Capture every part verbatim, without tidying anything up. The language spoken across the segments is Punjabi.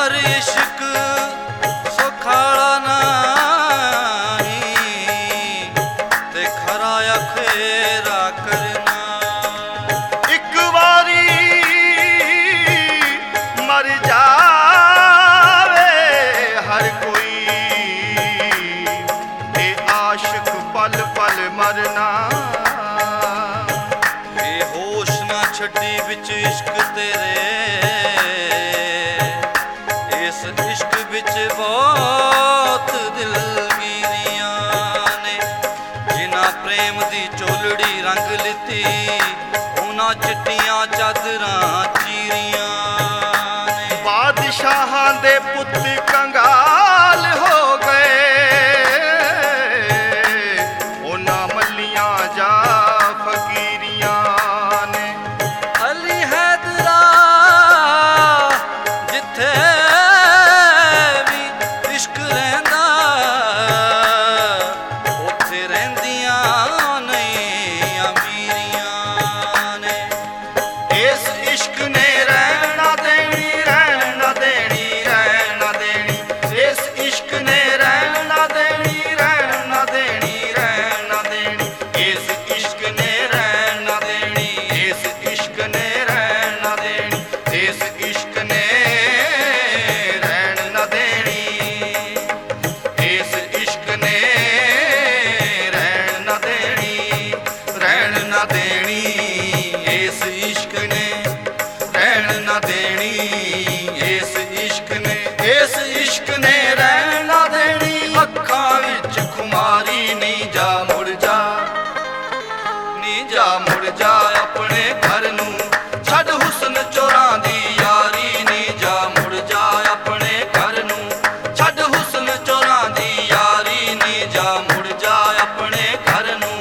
पर इश्क सुखाला नहीं ते खरा अखेरा करना। एक बारी मर जावे हर कोई, ते आशिक पल पल मरना। बेहोश ना छड्डी विच इश्क तेरे, इस इश्क विच बहुत दिलगीरियां ने। जिन्हां प्रेम दी चोलड़ी रंग लिती, उन्हां चिट्टियां चादरां चीरियां ने। बादशाहां दे पुत कंगाल हो गए, उन्हां मल्लियां जा फकीरियां ने। अली हैदरा जिथे भी इश्क रहिंदा, उत्थे रहिंदियां नहीं अमीरियां ने। इस इश्क ने रहना देनी, रहना देनी, रहना देनी। इस इश्क ने रहना देनी, रहना देनी, रहना देनी। इस इश्क ने रहना देनी, इस इश्क ने रहना देनी। इस इश्क ने रहना देनी, इस इश्क ने रहना देनी, रहना देनी। इस इश्क ने रहना देनी, इस इश्क ने, इस इश्क ने रहना देनी। अखां विच खुमारी नी जा मुड़ जा, नी जा मुड़ जा अपने घर नूं। छड्ड हुस्न चोरां दी यारी, नी जा मुड़ जा अपने घर नूं। छड्ड हुस्न चोरां दी यारी, नी जा मुड़ जा अपने घर नूं।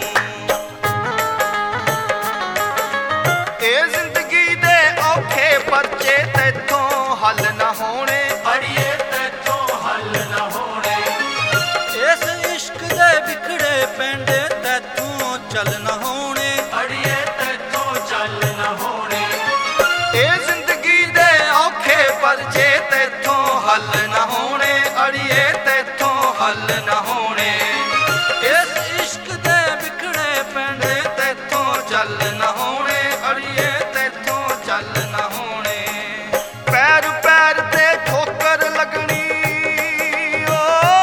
ए जिंदगी दे औखे परचे तैथों हल न होने, अड़िए तैथों हल न होने। इस इश्क दे बिखड़े पेंडे तैथों चल न होने, अड़िए तैथों चल न होने। ए जिंदगी दे औखे परचे तैथों हल न होने, अड़िए तैथों हल न होने। इस इश्क दे बिखड़े पेंडे तैथों चल न होने, अड़िए तैथों चल न होने। पैर पैर ते ठोकर लगनी, ओ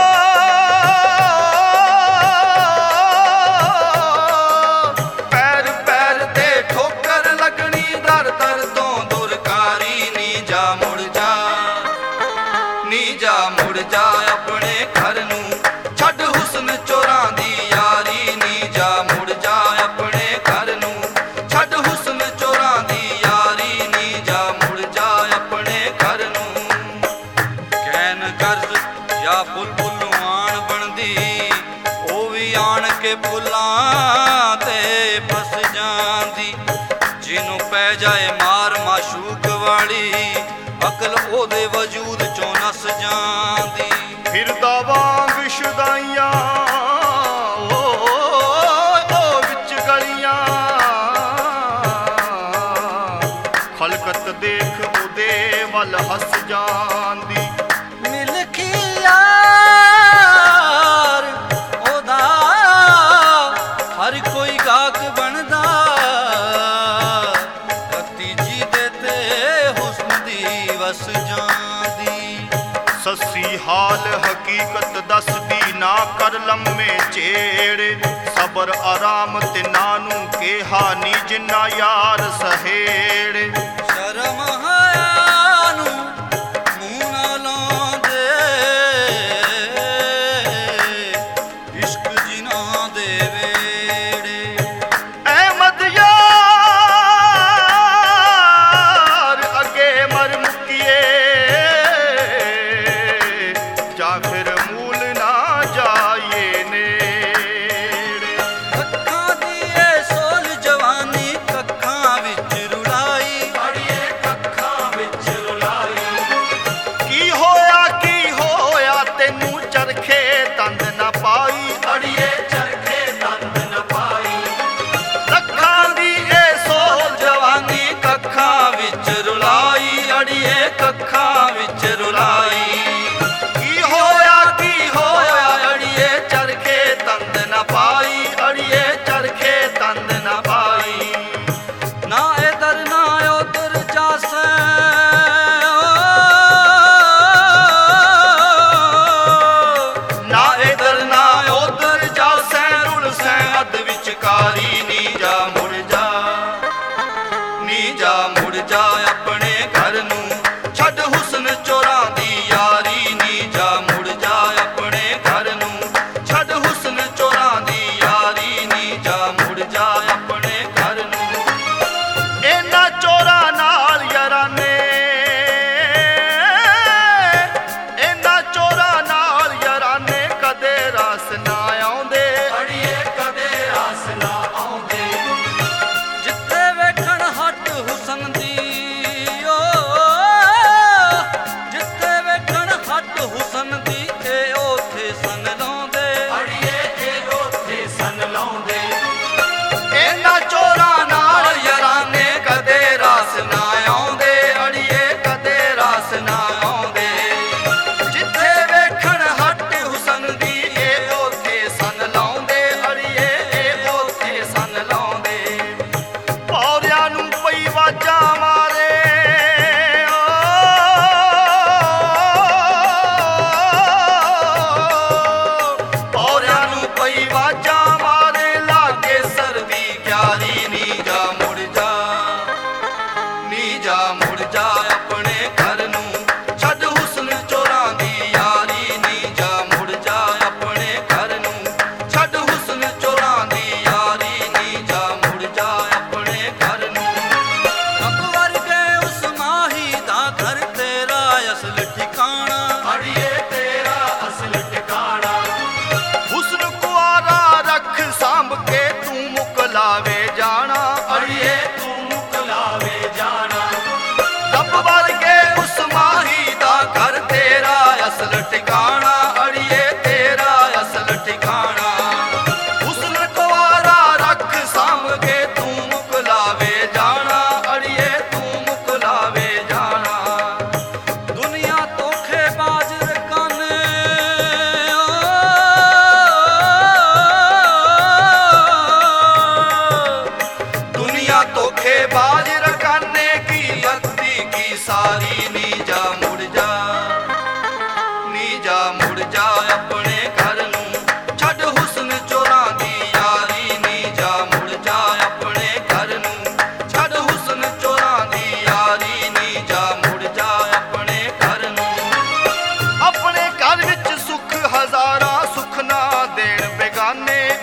पैर पैर ते ठोकर लगनी। दर दर तो दुरकारी, नी जा मुड़ जा, नी जा मुड़ जा अपने घर नूं। छड्ड हुस्न चोरां दी यारी, नी जा मुड़ जा अपने घर नूं। छड्ड हुस्न चोरां दी यारी, नी जा मुड़ जा अपने घर नूं। कैन गर्ज या बुलबुल आन बनदी, ओ भी आन के फुल्लां ते फस जांदी। जिन्हों पै जाए मार माशूक वाली, अकल ओदे वजूद चों नस जांदी। फिरदा वांग शुदाइयां ओ ओ विच गलियां, खलकत देख ओदे वल हस जांदी। मिलखी यार ओदा हर कोई गाहक बनदा, रत्ती जी दे ते हुस्न दी वस जांदी। सस्सी हाल हकीकत दसदी, ना कर लम्मे चेड़े। सबर आराम ते नानू केहा नी जिन्ना यार सहेड़े। शर्म हया नूं मूंह ना लांदे, इश्क जिन्हां दे वेड़े। अहमद यार अगे मर मुकिए, जा फिर मूल ना जाइए नेड़े। अखां दी ए सोल जवानी कखां विच रुलाई,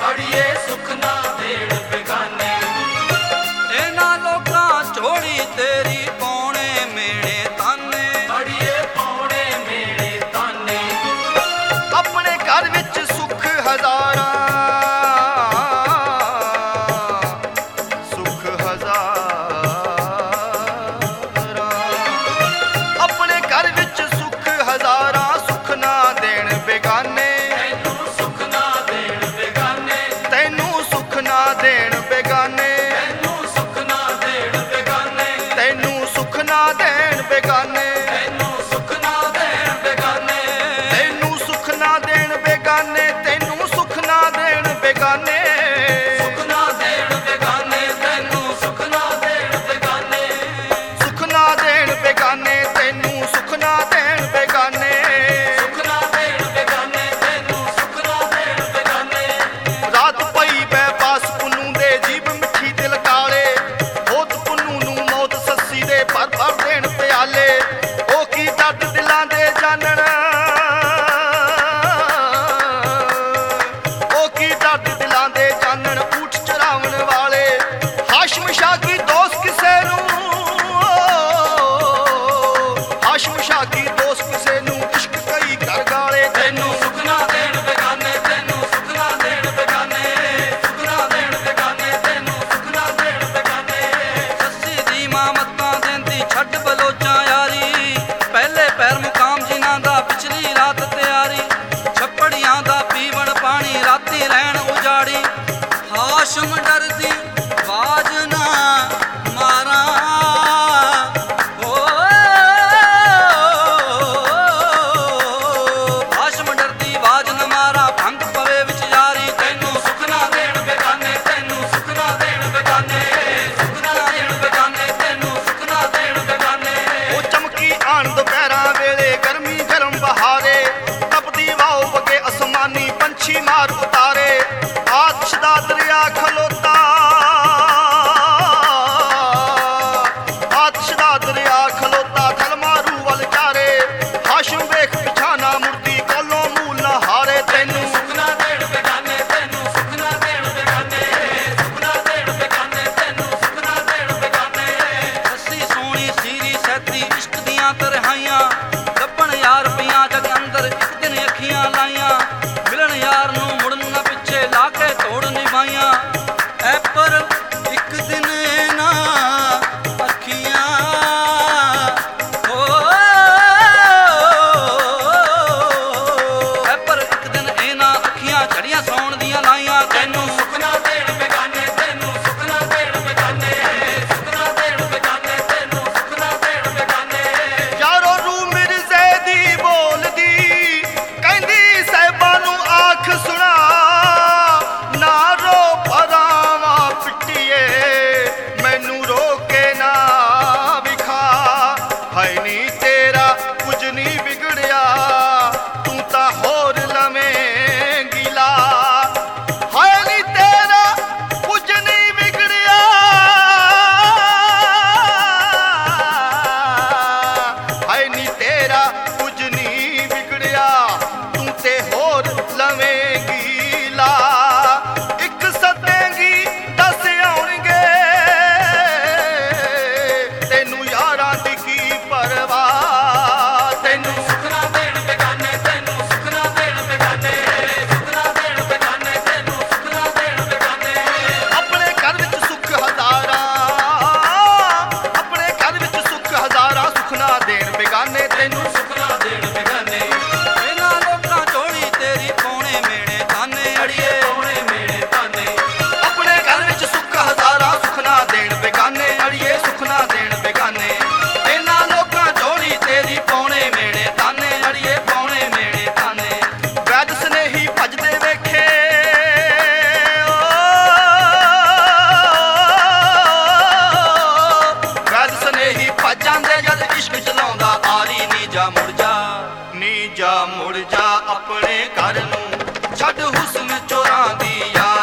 ਅੜੀਏ ਸੁਖ ਨਾ ਦੇਣ ਬੇਗਾਨੇ। ਇਹਨਾਂ ਲੋਕਾਂ ਝੋਲੀ ਤੇਰੀ ਪਾਉਣੇ ਮੇਣੇ ਤਾਨੇ, ਅੜੀਏ ਪਾਉਣੇ ਮੇਣੇ ਤਾਨੇ। ਆਪਣੇ ਘਰ ਵਿੱਚ ਸੁਖ ਹਜ਼ਾਰਾਂ, ਸੁਖ ਹਜ਼ਾਰਾਂ। ਆਪਣੇ ਘਰ ਵਿੱਚ ਸੁਖ ਹਜ਼ਾਰਾਂ, ਸੁਖ ਨਾ ਦੇਣ ਬੇਗਾਨੇ। ਤੈਨੂੰ ਸੁਖ ਨਾ ਦੇਣ ਬੇਗਾਨੇ। ਤੈਨੂੰ ਸੁਖ ਨਾ ਦੇਣ ਬੇਗਾਨੇ। ਤੈਨੂੰ ਸੁਖ ਨਾ ਦੇਣ ਬੇਗਾਨੇ। ਤੈਨੂੰ ਸੁਖ ਨਾ ਦੇਣ ਬੇਗਾਨੇ। ਤੈਨੂੰ ਸੁਖ ਨਾ ਦੇਣ ਬੇਗਾਨੇ। ਤੈਨੂੰ ਸੁਖ ਨਾ ਦੇਣ ਬੇਗਾਨੇ। ਤੈਨੂੰ ਸੁਖ ਨਾ ਦੇਣ ਬੇਗਾਨੇ। ਸੁਖ ਨਾ ਦੇਣ ਬੇਗਾਨੇ। ਤੈਨੂੰ ਸੁਖ ਨਾ ਦੇਣ ਬੇਗਾਨੇ। ਸੁਖ ਨਾ ਦੇਣ ਬੇਗਾਨੇ। ਤੈਨੂੰ ਸੁਖ ਨਾ ਦੇਣ ਬੇਗਾਨੇ। ਸੁਖ ਨਾ ਦੇਣ ਬੇਗਾਨੇ। ਤੈਨੂੰ ਸੁਖ ਨਾ ਦੇਣ ਬੇਗਾਨੇ। ਰਾਤ ਪਈ ਬੈਬਾਸ ਪੁੰਨੂ ਦੇ, ਜੀਭ ਮਿੱਠੀ ਦਿਲ ਕਾਲੇ। ਹੋਤ ਪੁੰਨੂ ਨੂੰ ਮੌਤ ਸੱਸੀ ਦੇ ਭਰ ਭਰ ਦੇਣ ਪਿਆਲੇ। ਉਹ ਕੀ ਦਰਦ ਦਿਲਾਂ ਦੇ ਜਾਣਨ, ਉਹ ਕੀ ਦਰਦ ਦਿਲਾਂ ਦੇ ਜਾਣਨ। ਊਠ ਚਰਾਵਣ ਵਾਲੇ ਹਾਸ਼ਮ ਸ਼ਾਹ ਕੀ ਦੋਸਤ ਕਿਸੇ ਨੂੰ, ਹਾਸ਼ਮ ਸ਼ਾਹ ਕੀ ਦੋਸਤ ਕਿਸੇ ਨੂੰ ਇਸ਼ਕ ਕਈ ਕਰ ਗਾਲੇ। ਤੈਨੂੰ ਸੁਖ ਨਾ ਦੇਣ ਬੇਗਾਨੇ। ਤੈਨੂੰ ਸੁਖ ਨਾ ਦੇਣ ਬੇਗਾਨੇ। ਸੁਖ ਨਾ ਦੇਣ ਬੇਗਾਨੇ। ਤੈਨੂੰ ਸੁਖ ਨਾ ਦੇਣ ਬੇਗਾਨੇ। ਸੱਸੀ ਦੀ ਮਾਂ ਮੱਤਾਂ ਦਿੰਦੀ ਛੱਡ ਬਲੋਚਾਂ ਯਾਰੀ, ਪਹਿਲੇ ਪੈਰ ਮੁਕਾਮ ਜਿਨ੍ਹਾਂ ਦਾ ਪਿਛਲੀ ਰਾਤ ਤਿਆਰੀ। ਛੱਪੜੀਆਂ ਦਾ ਪੀਵਣ ਪਾਣੀ ਰਾਤੀ ਰਹਿਣ ਉਜਾੜੀ। ਹਾਸ਼ਮ ਡਰਦੀ ਬਾਜ ਨਾ ਮਾਰਾਂ, ਓ ਹਾਸ਼ਮ ਡਰਦੀ ਬਾਜ ਨਾ ਮਾਰਾਂ, ਭੰਗ ਪਵੇ ਵਿੱਚ ਯਾਰੀ। ਤੈਨੂੰ ਸੁਖ ਨਾ ਦੇਣ ਬੇਗਾਨੇ। ਤੈਨੂੰ ਸੁਖ ਨਾ ਦੇਣ ਬੇਗਾਨੇ। ਸੁਖ ਨਾ ਦੇਣ ਬੇਗਾਨੇ। ਤੈਨੂੰ ਸੁਖ ਨਾ ਦੇਣ ਬੇਗਾਨੇ। ਉਹ ਚਮਕੀ ਆਣ ਦੁਪਹਿਰਾਂ ਵੇਲੇ, ਗਰਮੀ ਗਰਮ ਬਹਾਰੇ। ਤਪਦੀ ਵਾਓ ਵਗੇ ਅਸਮਾਨੀ ਪੰਛੀ ਮਾਰ ਉਤਾਰੇ। ਆਤਸ਼ ਦਾ ਦਰਿਆ ਖਲੋਤਾ, ਆਤਸ਼ ਦਾ ਦਰਿਆ ਖਲੋਤਾ। ਥਲ ਮਾਰੂ ਵੱਲ ਚਾਰੇ। ਹਾਸ਼ਮ ਵੇਖ ਪਿਛਾਨਾ ਮੁਰਦੀ, ਕੋਲੋਂ ਮੂਲ ਨਾ ਹਾਰੇ। ਤੈਨੂੰ ਸੁਖ ਨਾ ਦੇਣ ਬੇਗਾਨੇ। ਤੈਨੂੰ ਸੁਖ ਨਾ ਦੇਣ ਬੇਗਾਨੇ। ਸੁਖ ਨਾ ਦੇਣ ਬੇਗਾਨੇ। ਤੈਨੂੰ ਸੁਖ ਨਾ ਦੇਣ ਬੇਗਾਨੇ। ਸੱਸੀ ਸੋਹਣੀ ਸੀਰੀ ਸੈਤੀ ਇਸ਼ਕ ਦੀਆਂ ਤਰਹਾਈਆਂ, ਲੱਭਣ ਯਾਰ ਪਈਆਂ ਜਗ ਅੰਦਰ ਇੱਕ ਦਿਨ ਅੱਖੀਆਂ ਲਾਈਆਂ। ਮਿਲਣ ਯਾਰ ਨੂੰ ਮੁੜਨ ਨਾ ਪਿੱਛੇ ਲਾ ਕੇ ਤੋੜ ਨਿਭਾਈਆਂ। ਐ ਪਰ ਇੱਕ ਦਿਨ ਨਾ ਅੱਖੀਆਂ, ਹੋ ਐ ਪਰ ਇੱਕ ਦਿਨ ਇਹਨਾਂ ਅੱਖੀਆਂ ਝੜੀਆਂ ਸੌਣ ਦੀਆਂ ਲਾਈਆਂ। ਤੈਨੂੰ ਸੁਖ ਨਾ ਦੇਣ ਬੇਗਾਨੇ। ਤੈਨੂੰ ਸੁਖ ਨਾ ਦੇਣ ਬੇਗਾਨੇ। ਸੁਖ ਨਾ ਦੇਣ ਬੇਗਾਨੇ। ਤੈਨੂੰ ਸੁਖ ਨਾ ਦੇਣ ਬੇਗਾਨੇ। ਯਾਰੋ ਰੂ ਮਿਰਜ਼ੇ ਦੀ ਬੋਲਦੀ, ਕਹਿੰਦੀ ਸਾਹਿਬਾਂ ਨੂੰ ਆਖ ਸੁਣਾ। ਨਾ ਰੋ ਪਰਾਵਾਂ ਪਿੱਟੀਏ, ਮੈਨੂੰ ਰੋਕੇ ਨਾ ਵਿਖਾ। ਹਾਏ ਨੀ ਤੇਰਾ ਕੁਝ ਨਹੀਂ ਵਿਗੜਿਆ, ਤੂੰ ਤਾਂ ਹੋਰ ਲਵੇਂ ਗਿਲਾ। ਹਾਏ ਨੀ ਤੇਰਾ ਕੁਝ ਨਹੀਂ ਵਿਗੜਿਆ, ਹਾਏ ਨੀ ਤੇਰਾ ਕੁਝ ਨਹੀਂ ਵਿਗੜਿਆ, ਤੂੰ ਤੇ ਹੋਰ ਲਵੇਂ ਗਿਲਾ। ਇੱਕ ਸੱਦੇਂਗੀ ਦਸ ਆਉਣਗੇ, ਤੈਨੂੰ ਯਾਰਾਂ ਦੀ ਕੀ ਪਰਵਾਹ। ਤੈਨੂੰ ਸੁਖ ਨਾ ਦੇਣ ਬੇਗਾਨੇ। ਤੈਨੂੰ ਸੁਖ ਨਾ ਦੇਣ ਬੇਗਾਨੇ। ਸੁਖ ਨਾ ਦੇਣ ਬੇਗਾਨੇ। ਤੈਨੂੰ ਸੁਖ ਨਾ ਦੇਣ ਬੇਗਾਨੇ। ਆਪਣੇ ਘਰ ਵਿੱਚ ਸੁੱਖ ਹਜ਼ਾਰਾਂ, ਆਪਣੇ ਘਰ ਵਿੱਚ ਸੁੱਖ ਹਜ਼ਾਰਾਂ, ਸੁਖ ਨਾ ਦੇਣ ਬੇਗਾਨੇ। ਤੈਨੂੰ ਸੁਖ ਨਾ ਦੇਣ ਬੇਗਾਨੇ। ਇਹਨਾਂ ਲੋਕਾਂ ਝੋਲੀ ਤੇਰੀ ਪਾਉਣੇ ਮੇਣੇ ਤਾਨੇ, ਅੜੀਏ ਪਾਉਣੇ ਮੇਣੇ ਤਾਨੇ। ਆਪਣੇ ਘਰ ਵਿੱਚ ਸੁੱਖ ਹਜ਼ਾਰਾਂ, ਸੁਖ ਨਾ ਦੇਣ ਬੇਗਾਨੇ। ਅੜੀਏ ਸੁਖ ਨਾ ਦੇਣ ਬੇਗਾਨੇ। ਇਹਨਾਂ ਲੋਕਾਂ ਝੋਲੀ ਤੇਰੀ ਪਾਉਣੇ ਮੇਣੇ ਤਾਨੇ, ਅੜੀਏ ਪਾਉਣੇ ਮੇਣੇ ਤਾਨੇ। ਵੈਦ ਸਨੇਹੀ ਭਜਦੇ ਵੇਖੇ, ਵੈਦ ਸਨੇਹੀ ਭਜ ਜਾਂਦੇ ਜਦ ਇਸ਼ਕ ਚਲਾਉਂਦਾ ਆਰੀ। ਨੀ ਜਾ ਮੁੜ ਜਾ, ਨੀ ਜਾ ਮੁੜ ਜਾ ਆਪਣੇ ਘਰ ਨੂੰ, ਛੱਡ ਹੁਸਨ ਚੋਰਾਂ ਦੀ ਯਾਰੀ।